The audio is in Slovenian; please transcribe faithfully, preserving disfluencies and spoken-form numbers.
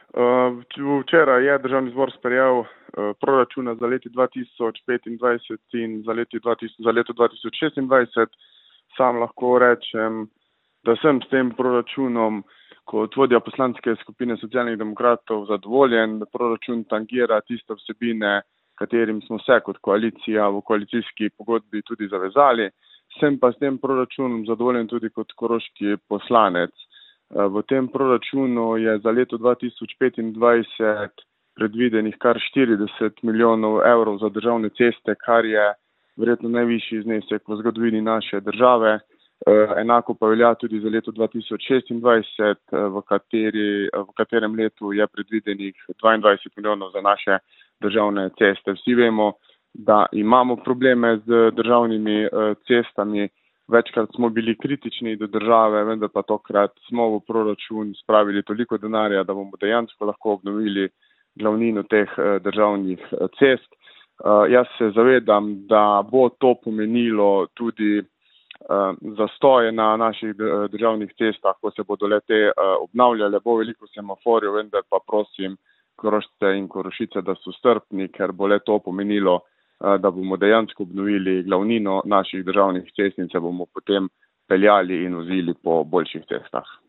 Včeraj je državni zbor sprejel proračuna za leti dva tisoč petindvajset in za, leti dva tisoč, za leto dva tisoč šestindvajset. Sam lahko rečem, da sem s tem proračunom kot vodja poslanske skupine Socialnih demokratov zadovoljen, da proračun tangira tiste vsebine, katerim smo se kot koalicija v koalicijski pogodbi tudi zavezali. Sem pa s tem proračunom zadovoljen tudi kot koroški poslanec. V tem proračunu je za leto dva tisoč petindvajset predvidenih kar štirideset milijonov evrov za državne ceste, kar je verjetno najvišji znesek v zgodovini naše države. Enako pa velja tudi za leto dva tisoč šestindvajset, v, kateri, v katerem letu je predvidenih dvaindvajset milijonov za naše državne ceste. Vsi vemo, da imamo probleme z državnimi cestami. Večkrat smo bili kritični do države, vendar pa tokrat smo v proračun spravili toliko denarja, da bomo dejansko lahko obnovili glavnino teh državnih cest. Jaz se zavedam, da bo to pomenilo tudi zastoje na naših državnih cestah, ko se bodo le-te obnavljale, bo veliko semaforjev, vendar pa prosim Korošce in Korošice, da so strpni, ker bo le-to pomenilo, da bomo dejansko obnovili glavnino naših državnih cest in se bomo potem peljali in vozili po boljših cestah.